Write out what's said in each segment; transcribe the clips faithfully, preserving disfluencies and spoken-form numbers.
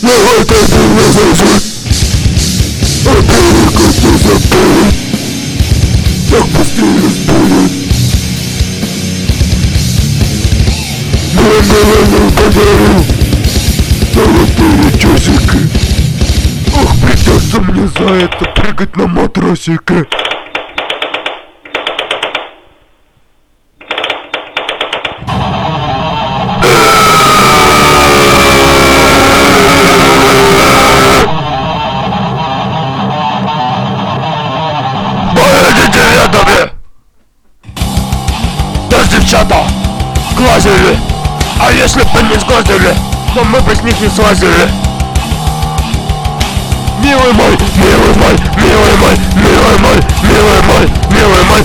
Давай ты меня зажжет. Америка не забудет. Так быстрее сбудет. Я наверное подарю золотые часики. Ох, придется мне за это прыгать на матрасике. Девчата глазили, а если бы не сглазили, то мы бы с них не слазили. Милый мой, милый мой, милый мой, милый мой, милый мой, милый мой.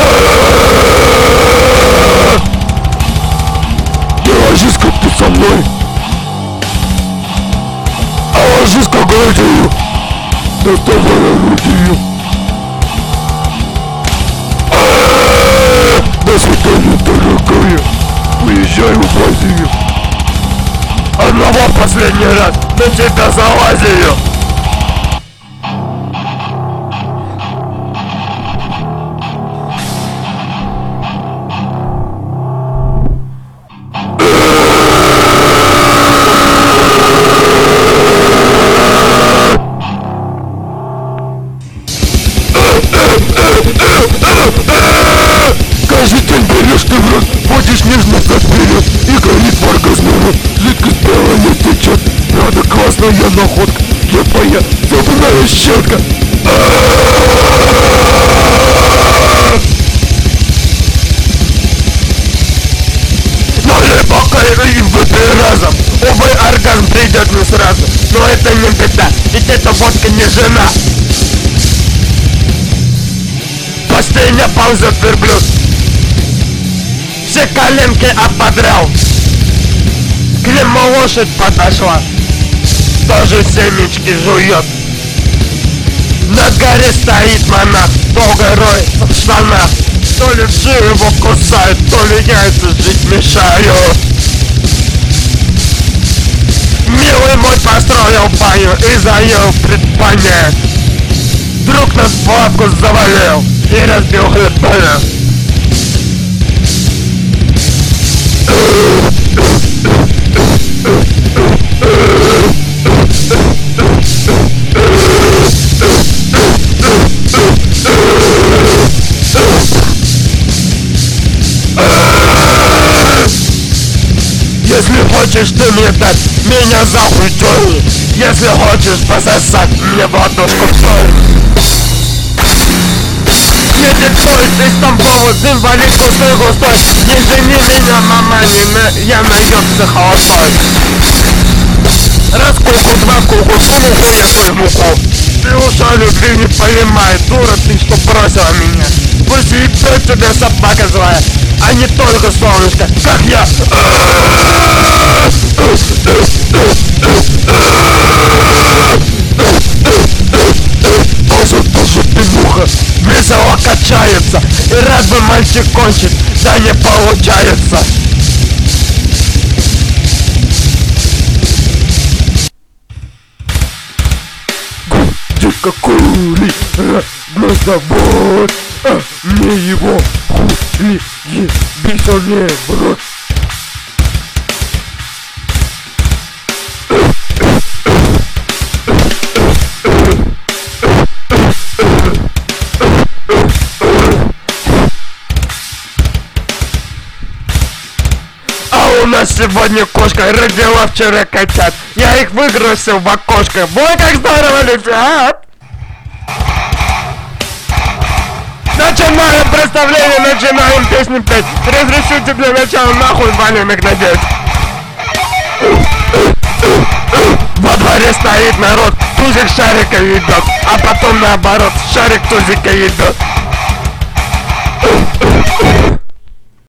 Не ложись, как ты со мной, а ложись, как грудью. Доставай грудью. До свидания, дорогая. Уезжаю в Азию. Одного последний раз на тебя залазию. Каждый день берешь ты в рот, водишь нежно вперед и горит в оргазме. Жидкость белая течет, правда классная находка. Слепая зубная щетка. Налей и выпей разом. Увы, оргазм придет не сразу, но это не беда, ведь эта водка не жена. Постельня ползет верблюд, все коленки ободрал. К нему лошадь подошла, тоже семечки жует. На горе стоит монах, долго роет в штанах. То ли вши его кусают, то ли яйца жить мешают. Милый мой построил баню и заел предбанье. Друг нас в лавку завалил и разбил хлебная. Если хочешь ты мне дать меня за хуй тёрни, если хочешь пососать мне в ладошку тёрни. Едет поезд из Тамбова, инвалид густой-густой. Не жени меня, мама, не на... я наёбся холостой. Раз куку, два куку, сумуху я свою муку. Ты уша любви не понимает, дура ты, что бросила меня. Пусть ебет тебя собака злая, а не только солнышко, как я. Тоже, тоже пивуха весело качается, и рад бы мальчик кончить, да не получается. Дико курить, родной завод, а мне его хули ебись он не в рот. У нас сегодня кошка родила вчера котят. Я их выбросил в окошко. Ой, как здорово летят! Начинаем представление, начинаем песню петь. Разрешите для начала нахуй валенок надеть. Во дворе стоит народ, тузик шарика ебет, а потом наоборот, шарик тузика ебет.